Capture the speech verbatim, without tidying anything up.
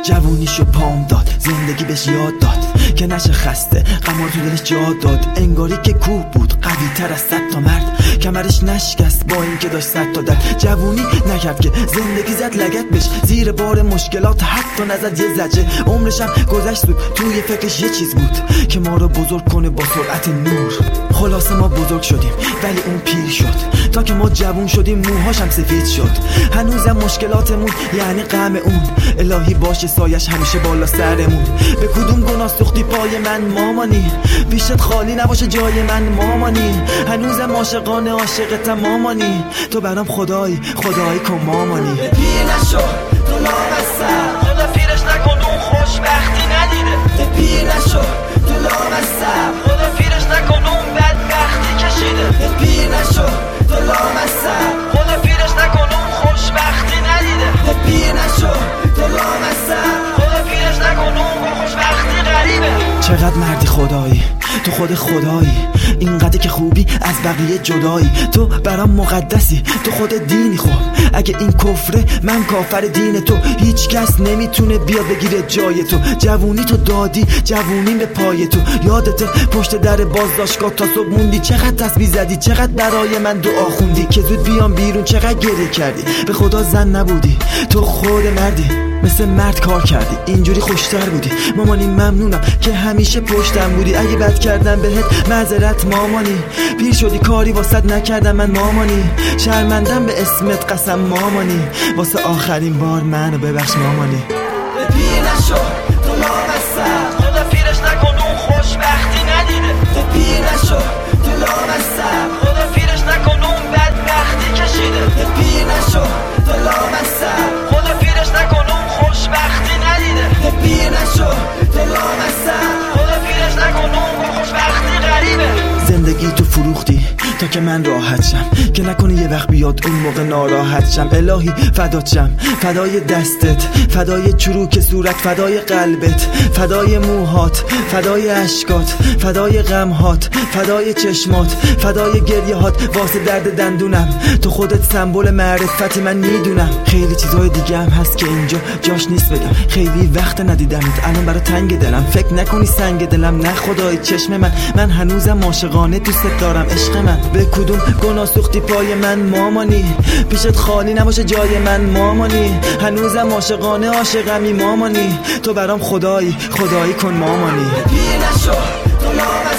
جوونیشو پام داد، زندگی بهش یاد داد که نشه خسته، غمار تو دلش جا داد. انگاری که کوه بود قوی تر از صد تا مرد، کمرش نشکست با این که داشت صد تا درد. جوونی نکرد که زندگی زد لگت بهش، زیر بار مشکلات حتی نزد یه زجه. عمرشم گذشت بود توی فکرش یه چیز بود که ما رو بزرگ کنه با سرعت نور. خلاصه ما بزرگ شدیم ولی اون پیر شد، تا که ما جوون شدیم موهاشم سفید شد. هنوزم مشکلاتمون یعنی غم اون، الهی باشه سایش همیشه بالا سرمون. به کدوم گناه سوختی پای من مامانی، پیشت خالی نباشه جای من مامانی. هنوزم عاشقانه عاشقتم مامانی، تو برام خدایی خدایی کن مامانی. پیر نشو تو لامصب، خدا پیرش نکن اون خوشبختی ندیده. پیر نشو تو لامصب، خدا پیرش نکن اون بدبختی کشیده. پیر نشو تو لامصب، خدا پیرش نکن اون خوشبختی ندیده. پیر نشو تو لامصب، خدا پیرش نکن اون خوشبختی غریبه. چقدر مردی خدایی، تو خود خدایی، اینقدر که خوبی از بقیه جدایی. تو برام مقدسی، تو خود دینی. خب اگه این کفره من کافر دین تو، هیچ کس نمیتونه بیاد بگیره جای تو. جوونی تو دادی، جوونی به پای تو. یادت پشت در بازداشتگاه تا صبح موندی، چقدر تسبیح زدی، چقدر برای من دعا خوندی که زود بیام بیرون، چقدر گریه کردی. به خدا زن نبودی، تو خود مردی، مثل مرد کار کردی، اینجوری خوشتر بودی. مامانی ممنونم که همیشه پشتم بودی، اگه بد کردم بهت معذرت مامانی. پیر شدی کاری واسط نکردم من مامانی، شرمندم به اسمت قسم مامانی. واسه آخرین بار منو ببخش مامانی. پیر نشو تو لامصب، خدا پیرش نکن اون خوشبختی ندیده. پیر نشو تو لامصب، خدا پیرش نکن اون بدبختی کشیده. پیر نشو تو لامصب، خدا پیرش نکن اون خوشبختی ندیده. پیر نشو تو لامصب، خدا پیرش نکن اون خوشبختی غریبه. زندگی تو فروختی تا که من راحت شم، که نکنه یه وقت بیاد اون موقع ناراحت شم. الهی فدات شم، فدای دستت، فدای چروک صورت، فدای قلبت، فدای موهات، فدای اشکات، فدای غمهات، فدای چشمات، فدای گریه هات، واسه درد دندونم. تو خودت سمبل معرفتی من میدونم. خیلی چیزای دیگه هم هست که اینجا جاش نیست بگم، خیلی وقت ندیدمت الان برا تنگ دلم. فکر نکنی سنگ دلم، نه خدای چشم من، من هنوزم عاشقانه دوست دارم عشق من. به کدوم گناه سوختی پای من مامانی، پیشت خالی نباشه جای من مامانی. هنوزم عاشقانه عاشقمی مامانی، تو برام خدایی خدایی کن مامانی. پیر نشو تو